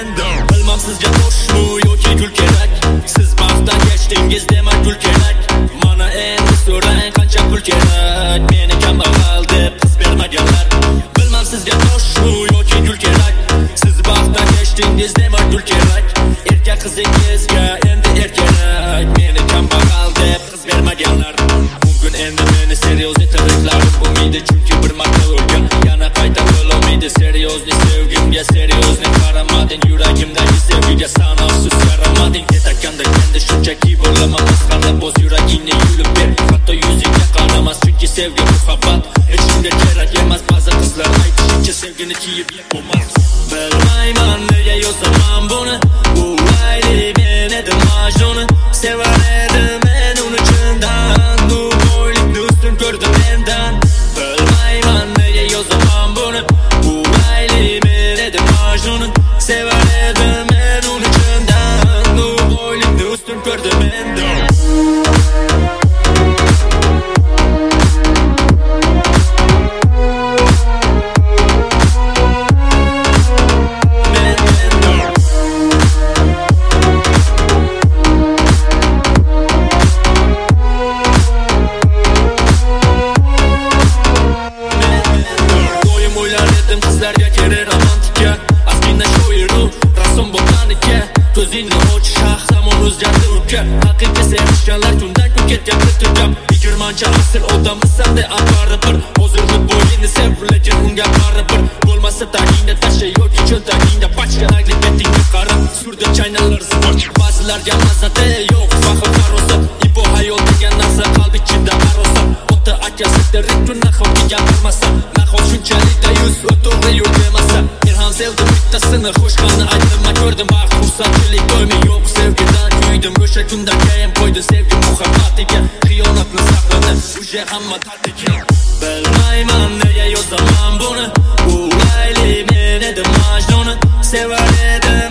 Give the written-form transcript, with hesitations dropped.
Bilmam sizga toshmu yoki gul kerak. Siz baxtdan kechdingiz demak gul kerak. Mana endi so'rang qancha pul kerak. Meni kambag'al deb qiz bermaganlar. Bilmam sizga toshmu yoki gul kerak. Siz baxtdan kechdingiz demak gul kerak. Erkak qizingizga endi er kerak. Meni kambag'al deb qiz bermaganlar. Bugun endi meni seryozni tiriklarim bo'lmaydi, chunki bir marta o'lgan. Yana qayta bo'lmaydi seryozni sevgimga, seryozni qaramading yuragimdagi sevgiga, sanoqsiz yaramading. Yetakanda kendi shunchaki bo'laman masxara, bo'z yuragingni yulib ber. Hatto yuzingga qaramas, chunki sevgi muhabbat hech kimga kerak emas. Ba'zi qizlar aytishicha sevgini kiyib bo'lmas. Bilmayman nega yozaman buni. Bu layli men edim majnuni. Sevar edim men uni chindan. Bu boylikni ustun ko'rdim mendan. Bilmayman nega yozaman buni. Bu layli men edim majnuni. Sevar edim men uni chindan. Bu boylikni ustun ko'rdim mendan. Qizlarga kerak romantika, askinda shoiru rassom botanika. Ko'zingni och, shahramon o'zgardi urka. Haqiqiy sevishganlar kundan kun ketyapti turgab. 20-asr odammisan de baribir. Hozirgi bo'yingni sev, lekin unga baribir. Bo'lmasa tagingda tasha yoki cho'ntagingda pachka. Agli betingga qarab, surda chaynalar zibor. Ba'zilarga mazza yo'q, faxr farosat. Ibo hayot degan narsa qalb ichida arosat. Ota akasi direkt nahotga gapirmasa, nahot shunchalik yuz o'to'g'ri yo'l demasa. Men ham sevdim bittasini, xo'shqani aytdim, ko'rdim baxt xursandchilik doimi yo'q. Sevgidan kuydim, o'sha kundan keyin qo'ydim sevgi muhabbatiga. Xiyonatni saqladi, uje hamma tartiga. Bilmayman nega yozaman buni. Bu layli men edim majnuni. Sevar edim